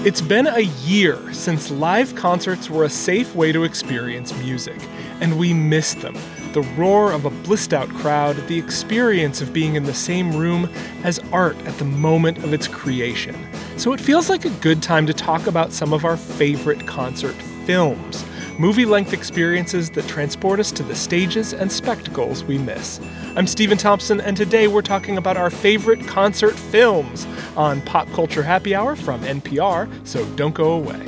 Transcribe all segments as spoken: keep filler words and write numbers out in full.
It's been a year since live concerts were a safe way to experience music, and we miss them. The roar of a blissed-out crowd, the experience of being in the same room as art at the moment of its creation. So it feels like a good time to talk about some of our favorite concert films, movie-length experiences that transport us to the stages and spectacles we miss. I'm Stephen Thompson, and today we're talking about our favorite concert films on Pop Culture Happy Hour from N P R, so don't go away.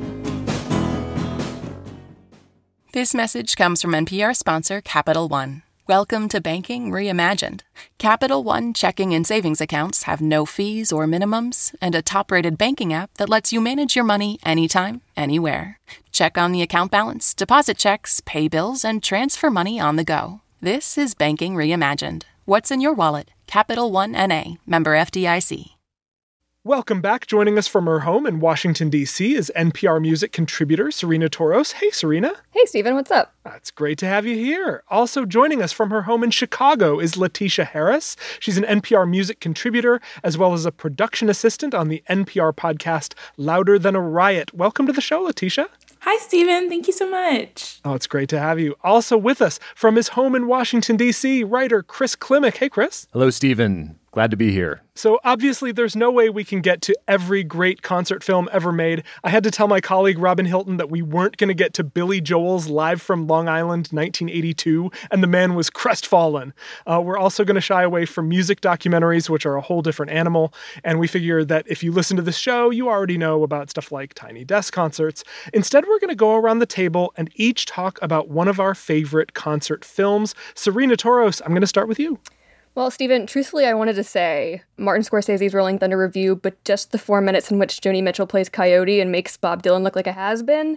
This message comes from N P R sponsor Capital One. Welcome to Banking Reimagined. Capital One checking and savings accounts have no fees or minimums, and a top-rated banking app that lets you manage your money anytime, anywhere. Check on the account balance, deposit checks, pay bills, and transfer money on the go. This is Banking Reimagined. What's in your wallet? Capital One N A, member F D I C. Welcome back. Joining us from her home in Washington, D C is N P R Music contributor Serena Toros. Hey, Serena. Hey, Stephen. What's up? It's great to have you here. Also joining us from her home in Chicago is Letitia Harris. She's an N P R Music contributor as well as a production assistant on the N P R podcast Louder Than a Riot. Welcome to the show, Letitia. Hi, Stephen. Thank you so much. Oh, it's great to have you. Also with us from his home in Washington, D C, writer Chris Klimek. Hey, Chris. Hello, Stephen. Glad to be here. So obviously there's no way we can get to every great concert film ever made. I had to tell my colleague Robin Hilton that we weren't going to get to Billy Joel's Live from Long Island nineteen eighty-two, and the man was crestfallen. Uh, we're also going to shy away from music documentaries, which are a whole different animal, and we figure that if you listen to this show, you already know about stuff like Tiny Desk concerts. Instead, we're going to go around the table and each talk about one of our favorite concert films. Serena Toros, I'm going to start with you. Well, Stephen, truthfully, I wanted to say Martin Scorsese's Rolling Thunder Revue, but just the four minutes in which Joni Mitchell plays Coyote and makes Bob Dylan look like a has-been.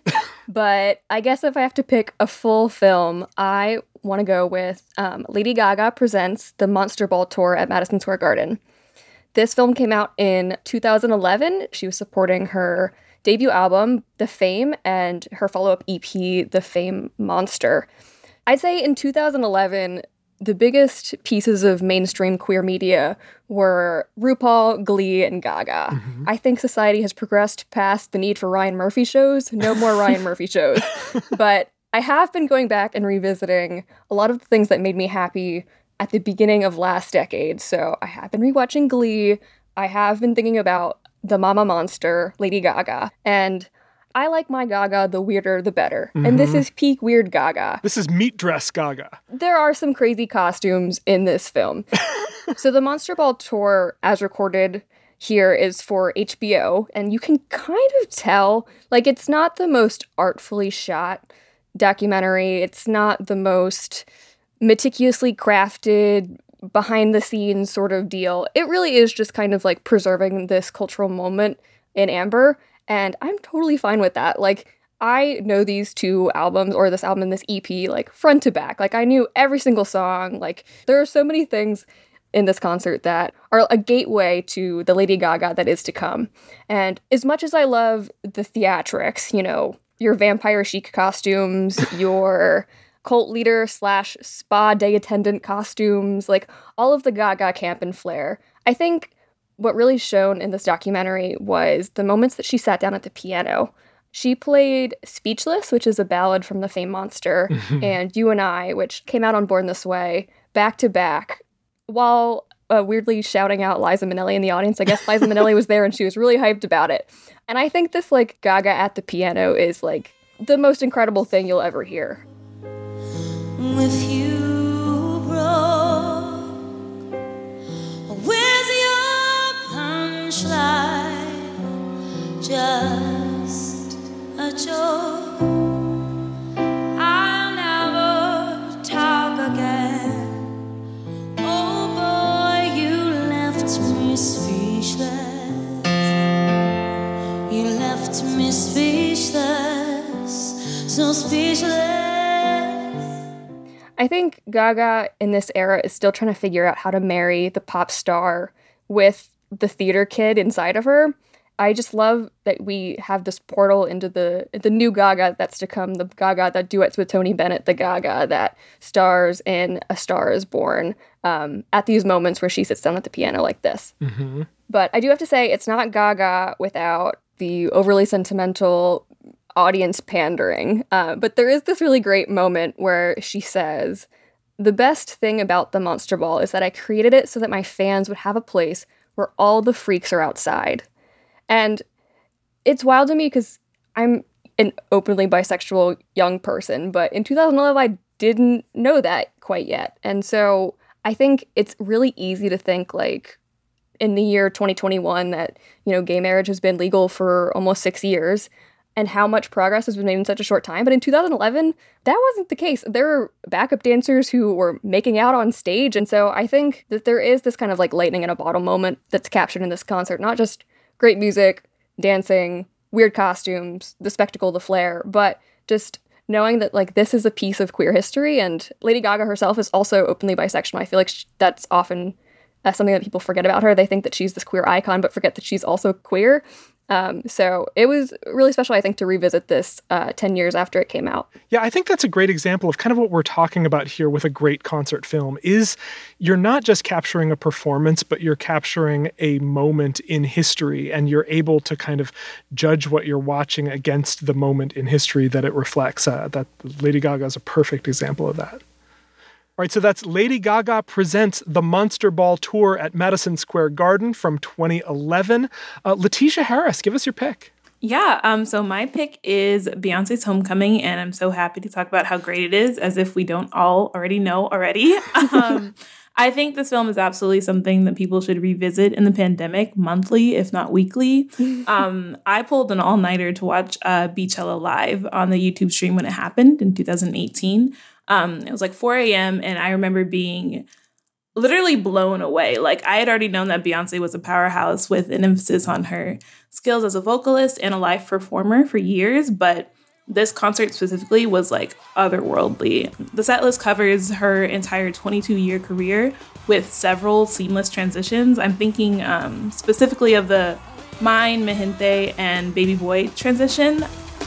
But I guess if I have to pick a full film, I want to go with um, Lady Gaga presents the Monster Ball Tour at Madison Square Garden. This film came out in two thousand eleven. She was supporting her debut album, The Fame, and her follow-up E P, The Fame Monster. I'd say in two thousand eleven, the biggest pieces of mainstream queer media were RuPaul, Glee, and Gaga. Mm-hmm. I think society has progressed past the need for Ryan Murphy shows. No more Ryan Murphy shows. But I have been going back and revisiting a lot of the things that made me happy at the beginning of last decade. So I have been rewatching Glee. I have been thinking about the Mama Monster, Lady Gaga. And I like my Gaga, the weirder the better. Mm-hmm. And this is peak weird Gaga. This is meat dress Gaga. There are some crazy costumes in this film. So the Monster Ball Tour, as recorded here, is for H B O. And you can kind of tell, like, it's not the most artfully shot documentary. It's not the most meticulously crafted, behind-the-scenes sort of deal. It really is just kind of like preserving this cultural moment in amber. And I'm totally fine with that. Like, I know these two albums, or this album and this E P, like, front to back. Like, I knew every single song. Like, there are so many things in this concert that are a gateway to the Lady Gaga that is to come. And as much as I love the theatrics, you know, your vampire chic costumes, your cult leader slash spa day attendant costumes, like, all of the Gaga camp and flair, I think what really shone in this documentary was the moments that she sat down at the piano. She played Speechless, which is a ballad from The Fame Monster, and You and I, which came out on Born This Way, back to back, while uh, weirdly shouting out Liza Minnelli in the audience. I guess Liza Minnelli was there and she was really hyped about it. And I think this, like, Gaga at the piano is, like, the most incredible thing you'll ever hear. With you broke, where's your punchline? Just a joke. I'll never talk again. Oh boy, you left me speechless. You left me speechless, so speechless. I think Gaga in this era is still trying to figure out how to marry the pop star with the theater kid inside of her. I just love that we have this portal into the the new Gaga that's to come, the Gaga that duets with Tony Bennett, the Gaga that stars in A Star Is Born, um, at these moments where she sits down at the piano like this. Mm-hmm. But I do have to say, it's not Gaga without the overly sentimental audience pandering. Uh, but there is this really great moment where she says, "The best thing about the Monster Ball is that I created it so that my fans would have a place where all the freaks are outside." And it's wild to me because I'm an openly bisexual young person, but in two thousand eleven, I didn't know that quite yet. And so I think it's really easy to think, like, in the year twenty twenty-one that, you know, gay marriage has been legal for almost six years and how much progress has been made in such a short time. But in two thousand eleven, that wasn't the case. There were backup dancers who were making out on stage. And so I think that there is this kind of like lightning in a bottle moment that's captured in this concert, not just great music, dancing, weird costumes, the spectacle, the flair, but just knowing that, like, this is a piece of queer history. And Lady Gaga herself is also openly bisexual. I feel like she, that's often uh, something that people forget about her. They think that she's this queer icon, but forget that she's also queer. Um, so it was really special, I think, to revisit this uh, ten years after it came out. Yeah, I think that's a great example of kind of what we're talking about here with a great concert film is you're not just capturing a performance, but you're capturing a moment in history, and you're able to kind of judge what you're watching against the moment in history that it reflects. Uh, that Lady Gaga is a perfect example of that. All right, so that's Lady Gaga presents the Monster Ball Tour at Madison Square Garden from twenty eleven. Uh, Letitia Harris, give us your pick. Yeah, um, so my pick is Beyonce's Homecoming, and I'm so happy to talk about how great it is, as if we don't all already know already. um, I think this film is absolutely something that people should revisit in the pandemic monthly, if not weekly. um, I pulled an all-nighter to watch uh, Beachella live on the YouTube stream when it happened in two thousand eighteen. Um, it was like four a.m. and I remember being literally blown away. Like, I had already known that Beyonce was a powerhouse with an emphasis on her skills as a vocalist and a live performer for years, but this concert specifically was like otherworldly. The set list covers her entire twenty-two year career with several seamless transitions. I'm thinking um, specifically of the Mine, Mi Gente, and Baby Boy transition.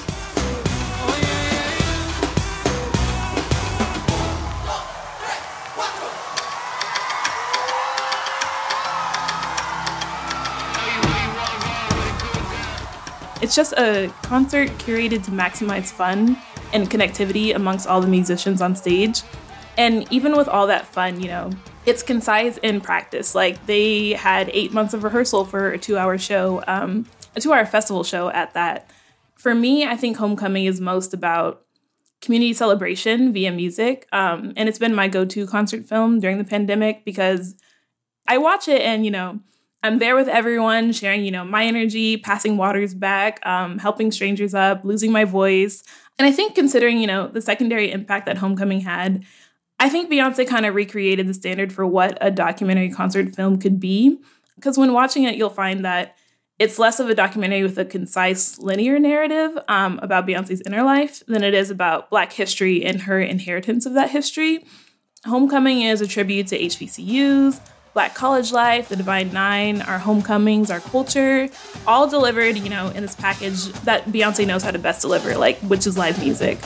It's just a concert curated to maximize fun and connectivity amongst all the musicians on stage. And even with all that fun, you know, it's concise in practice. Like, they had eight months of rehearsal for a two-hour show, um, a two-hour festival show at that. For me, I think Homecoming is most about community celebration via music. Um, and it's been my go-to concert film during the pandemic because I watch it and, you know, I'm there with everyone, sharing, you know, my energy, passing waters back, um, helping strangers up, losing my voice. And I think considering, you know, the secondary impact that Homecoming had, I think Beyonce kind of recreated the standard for what a documentary concert film could be. Because when watching it, you'll find that it's less of a documentary with a concise linear narrative um, about Beyonce's inner life than it is about Black history and her inheritance of that history. Homecoming is a tribute to H B C Us, Black college life, the Divine Nine, our homecomings, our culture, all delivered, you know, in this package that Beyonce knows how to best deliver, like, which is live music.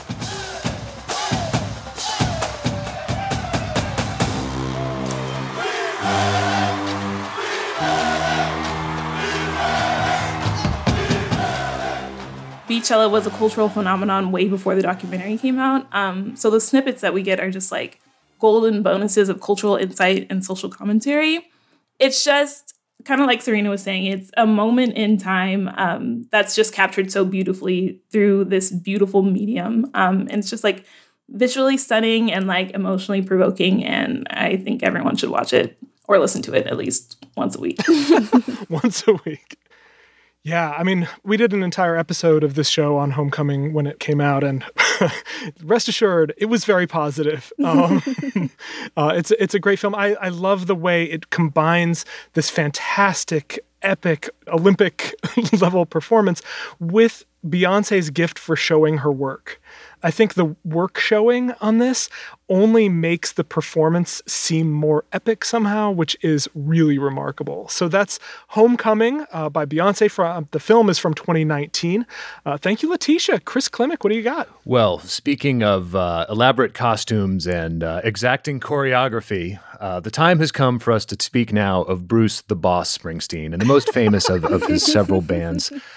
Beachella was a cultural phenomenon way before the documentary came out. Um, so the snippets that we get are just like golden bonuses of cultural insight and social commentary. It's just kind of like Serena was saying, it's a moment in time um, that's just captured so beautifully through this beautiful medium. Um, and it's just like visually stunning and like emotionally provoking. And I think everyone should watch it or listen to it at least once a week. Once a week. Yeah, I mean, we did an entire episode of this show on Homecoming when it came out, and rest assured, it was very positive. Um, uh, it's it's a great film. I, I love the way it combines this fantastic, epic, Olympic level performance with Beyonce's gift for showing her work. I think the work showing on this only makes the performance seem more epic somehow, which is really remarkable. So that's Homecoming uh, by Beyonce. From, the film is from twenty nineteen. Uh, thank you, Letitia. Chris Klimek, what do you got? Well, speaking of uh, elaborate costumes and uh, exacting choreography, uh, the time has come for us to speak now of Bruce the Boss Springsteen and the most famous of, of his several bands.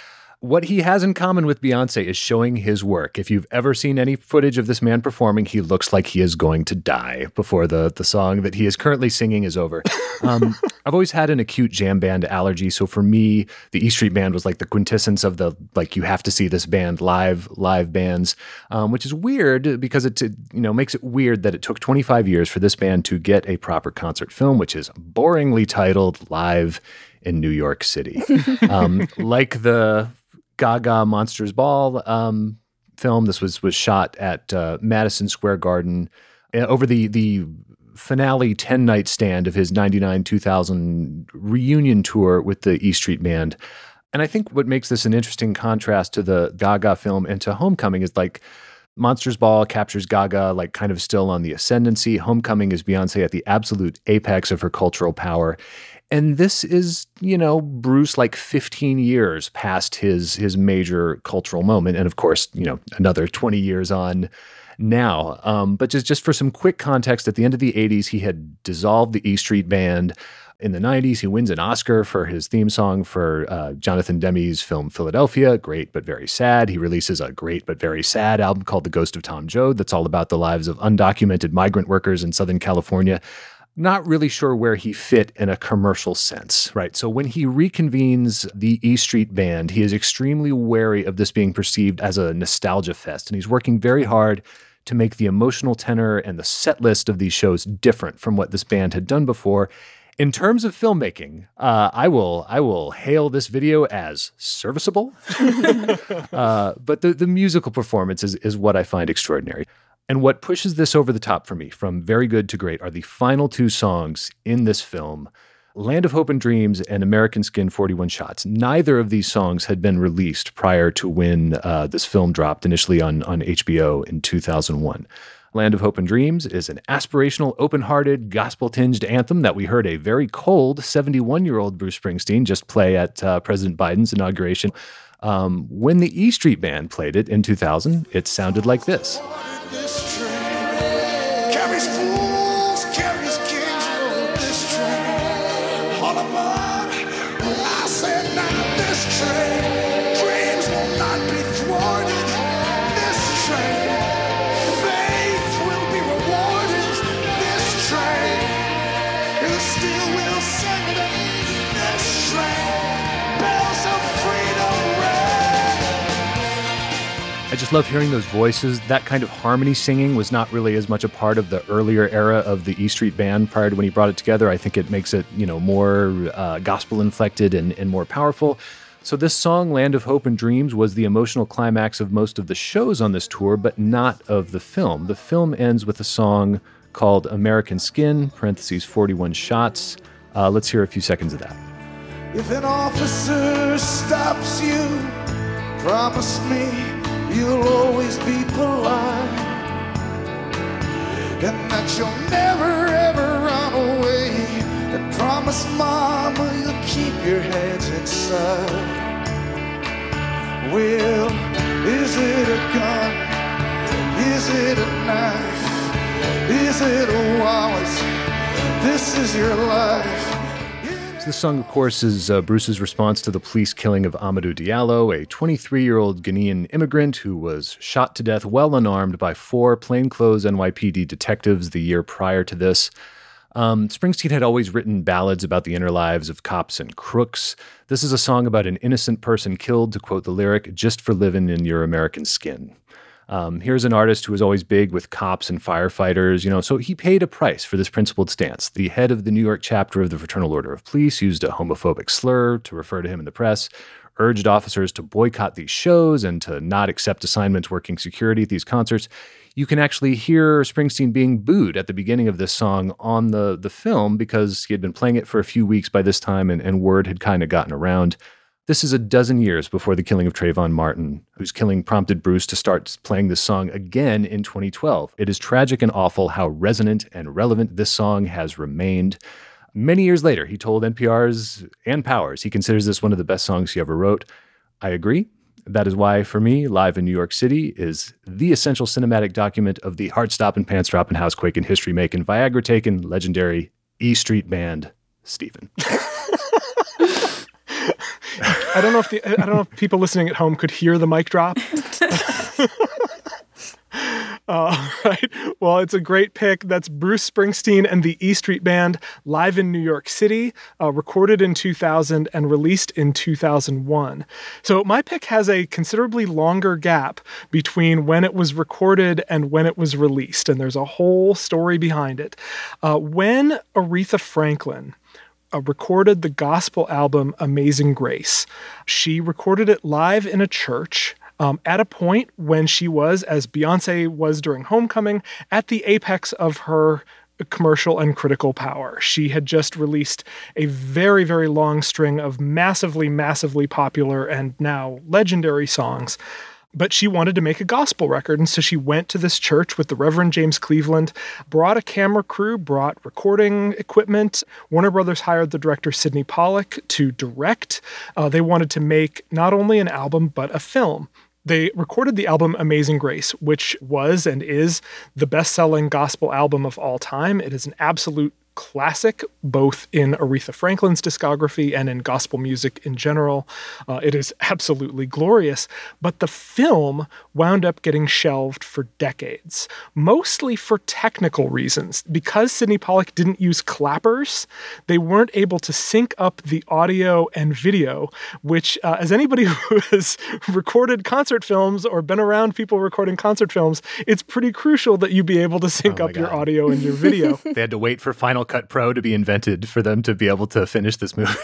what he has in common with Beyonce is showing his work. If you've ever seen any footage of this man performing, he looks like he is going to die before the, the song that he is currently singing is over. Um, I've always had an acute jam band allergy, so for me, the E Street Band was like the quintessence of the, like, you have to see this band live, live bands, um, which is weird because it, you know, makes it weird that it took twenty-five years for this band to get a proper concert film, which is boringly titled Live in New York City. Um, like the Gaga Monsters Ball um, film, this was was shot at uh, Madison Square Garden uh, over the the finale ten-night stand of his ninety-nine two thousand reunion tour with the E Street Band. And I think what makes this an interesting contrast to the Gaga film and to Homecoming is, like, Monsters Ball captures Gaga, like, kind of still on the ascendancy. Homecoming is Beyonce at the absolute apex of her cultural power. And this is, you know, Bruce like fifteen years past his his major cultural moment. And of course, you know, another twenty years on now. Um, but just, just for some quick context, at the end of the eighties, he had dissolved the E Street Band. In the nineties, he wins an Oscar for his theme song for uh, Jonathan Demme's film Philadelphia, great but very sad. He releases a great but very sad album called The Ghost of Tom Joad that's all about the lives of undocumented migrant workers in Southern California. Not really sure where he fit in a commercial sense, right? So when he reconvenes the E Street Band, he is extremely wary of this being perceived as a nostalgia fest, and he's working very hard to make the emotional tenor and the set list of these shows different from what this band had done before. In terms of filmmaking, uh, I will I will hail this video as serviceable, uh, but the, the musical performance is, is what I find extraordinary. And what pushes this over the top for me, from very good to great, are the final two songs in this film, Land of Hope and Dreams and American Skin forty-one Shots. Neither of these songs had been released prior to when uh, this film dropped initially on, on H B O in two thousand one. Land of Hope and Dreams is an aspirational, open-hearted, gospel-tinged anthem that we heard a very cold seventy-one-year-old Bruce Springsteen just play at uh, President Biden's inauguration. Um, when the E Street Band played it in two thousand, it sounded like this. This train carries fools, carries kings on this train. All aboard, I said now this train. Dreams will not be thwarted. This train, faith will be rewarded. This train, it still will sing this train. Bells of freedom ring. I just love hearing those voices. That kind of harmony singing was not really as much a part of the earlier era of the E Street Band prior to when he brought it together. I think it makes it, you know, more uh, gospel-inflected and, and more powerful. So this song, Land of Hope and Dreams, was the emotional climax of most of the shows on this tour, but not of the film. The film ends with a song called American Skin, parentheses, forty-one Shots. Uh, let's hear a few seconds of that. If an officer stops you, promise me you'll always be polite, and that you'll never ever run away, and promise mama you'll keep your hands inside. Well, is it a gun? Is it a knife? Is it a wallet? This is your life. This song, of course, is uh, Bruce's response to the police killing of Amadou Diallo, a twenty-three-year-old Ghanaian immigrant who was shot to death well unarmed by four plainclothes N Y P D detectives the year prior to this. Um, Springsteen had always written ballads about the inner lives of cops and crooks. This is a song about an innocent person killed, to quote the lyric, just for living in your American skin. Um, here's an artist who was always big with cops and firefighters, you know, so he paid a price for this principled stance. The head of the New York chapter of the Fraternal Order of Police used a homophobic slur to refer to him in the press, urged officers to boycott these shows and to not accept assignments working security at these concerts. You can actually hear Springsteen being booed at the beginning of this song on the, the film because he had been playing it for a few weeks by this time and, and word had kind of gotten around. This is a dozen years before the killing of Trayvon Martin, whose killing prompted Bruce to start playing this song again in twenty twelve. It is tragic and awful how resonant and relevant this song has remained. Many years later, he told N P R's Ann Powers he considers this one of the best songs he ever wrote. I agree. That is why, for me, Live in New York City is the essential cinematic document of the heart-stopping, pants-dropping, house-quaking, history-making, Viagra-taking, legendary E Street Band, Stephen. I don't know if the I don't know if people listening at home could hear the mic drop. Uh, right. Well, it's a great pick. That's Bruce Springsteen and the E Street Band live in New York City, uh, recorded in two thousand and released in two thousand one. So my pick has a considerably longer gap between when it was recorded and when it was released, and there's a whole story behind it. Uh, when Aretha Franklin Uh, recorded the gospel album Amazing Grace, she recorded it live in a church um, at a point when she was, as Beyonce was during Homecoming, at the apex of her commercial and critical power. She had just released a very, very long string of massively, massively popular and now legendary songs. But she wanted to make a gospel record, and so she went to this church with the Reverend James Cleveland, brought a camera crew, brought recording equipment. Warner Brothers hired the director Sidney Pollack to direct. Uh, they wanted to make not only an album, but a film. They recorded the album Amazing Grace, which was and is the best-selling gospel album of all time. It is an absolute classic, both in Aretha Franklin's discography and in gospel music in general. Uh, it is absolutely glorious, but the film wound up getting shelved for decades, mostly for technical reasons. Because Sidney Pollack didn't use clappers, they weren't able to sync up the audio and video, which, uh, as anybody who has recorded concert films or been around people recording concert films, it's pretty crucial that you be able to sync oh up God. your audio and your video. They had to wait for Final Cut Pro to be invented for them to be able to finish this movie.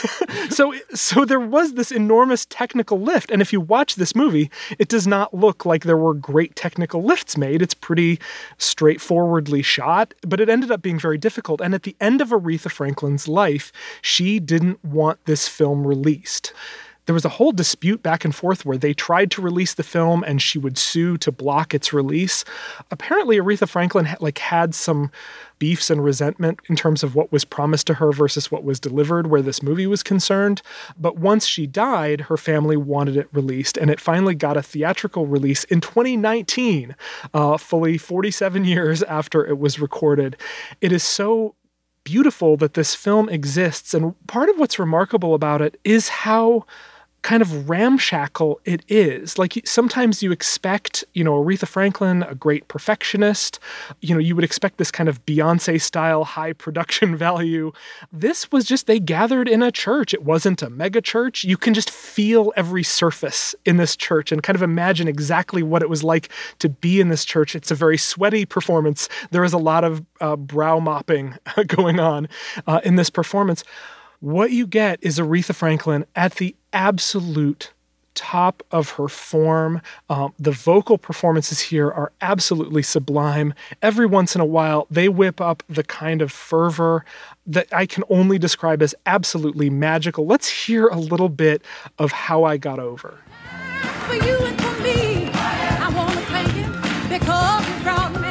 so, so there was this enormous technical lift. And if you watch this movie, it does not look like there were great technical lifts made. It's pretty straightforwardly shot, but it ended up being very difficult. And at the end of Aretha Franklin's life, she didn't want this film released. There was a whole dispute back and forth where they tried to release the film and she would sue to block its release. Apparently, Aretha Franklin had, like had some beefs and resentment in terms of what was promised to her versus what was delivered where this movie was concerned. But once she died, her family wanted it released, and it finally got a theatrical release in twenty nineteen, uh, fully forty-seven years after it was recorded. It is so beautiful that this film exists, and part of what's remarkable about it is how kind of ramshackle it is. Like sometimes you expect, you know, Aretha Franklin, a great perfectionist, you know, you would expect this kind of Beyonce style high production value. This was just, they gathered in a church. It wasn't a mega church. You can just feel every surface in this church and kind of imagine exactly what it was like to be in this church. It's a very sweaty performance. There is a lot of uh, brow mopping going on uh, in this performance. What you get is Aretha Franklin at the absolute top of her form. Um, the vocal performances here are absolutely sublime. Every once in a while, they whip up the kind of fervor that I can only describe as absolutely magical. Let's hear a little bit of How I Got Over. For you and for me, I want to thank you because you brought me.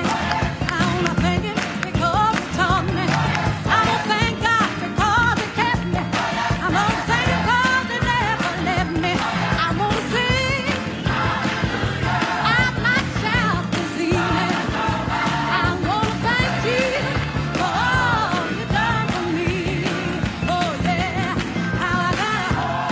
I want to thank you because you taught me. I want to thank God because He kept me. I want to thank Him because He never left me. I want to sing out my shout this evening. I want to thank Jesus for all You've done for me. Oh yeah, how I got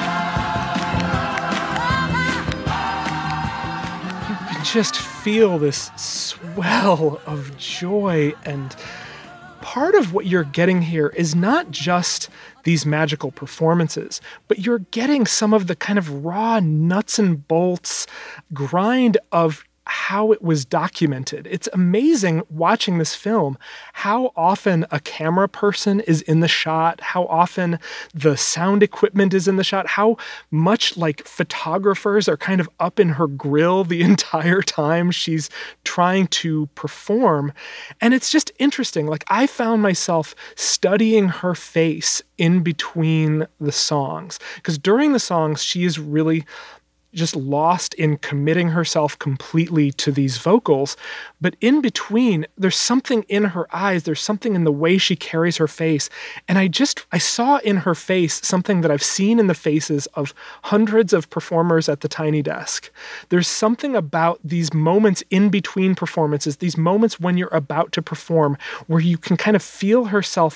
Just feel this swell of joy, and part of what you're getting here is not just these magical performances, but you're getting some of the kind of raw nuts and bolts grind of how it was documented. It's amazing watching this film, how often a camera person is in the shot, how often the sound equipment is in the shot, how much like photographers are kind of up in her grill the entire time she's trying to perform. And it's just interesting. Like I found myself studying her face in between the songs, because during the songs, she is really just lost in committing herself completely to these vocals. But in between, there's something in her eyes. There's something in the way she carries her face. And I just, I saw in her face something that I've seen in the faces of hundreds of performers at the Tiny Desk. There's something about these moments in between performances, these moments when you're about to perform, where you can kind of feel herself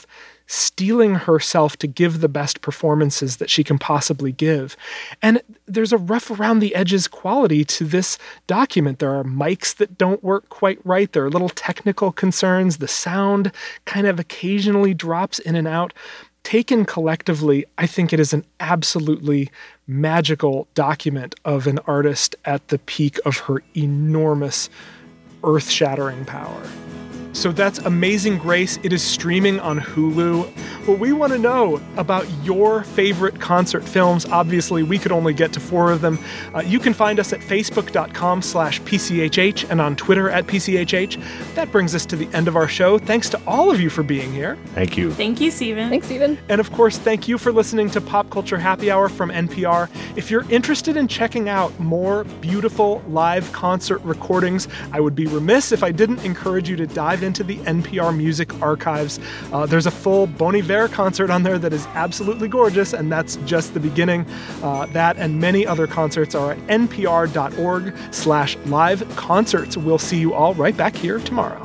steeling herself to give the best performances that she can possibly give. And there's a rough around the edges quality to this document. There are mics that don't work quite right. There are little technical concerns. The sound kind of occasionally drops in and out. Taken collectively, I think it is an absolutely magical document of an artist at the peak of her enormous, earth-shattering power. So that's Amazing Grace. It is streaming on Hulu. Well, we want to know about your favorite concert films. Obviously, we could only get to four of them. Uh, you can find us at facebook.com slash PCHH and on Twitter at P C H H. That brings us to the end of our show. Thanks to all of you for being here. Thank you. Thank you, Stephen. Thanks, Stephen. And of course, thank you for listening to Pop Culture Happy Hour from N P R. If you're interested in checking out more beautiful live concert recordings, I would be remiss if I didn't encourage you to dive into the N P R Music Archives. Uh, there's a full Bon Iver concert on there that is absolutely gorgeous, and that's just the beginning. Uh, that and many other concerts are at npr.org slash live concerts. We'll see you all right back here tomorrow.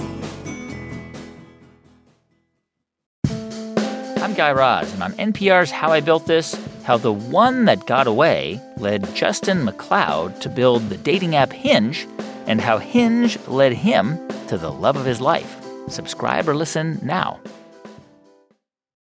I'm Guy Raz, and on N P R's How I Built This, how the one that got away led Justin McLeod to build the dating app Hinge, and how Hinge led him to the love of his life. Subscribe or listen now.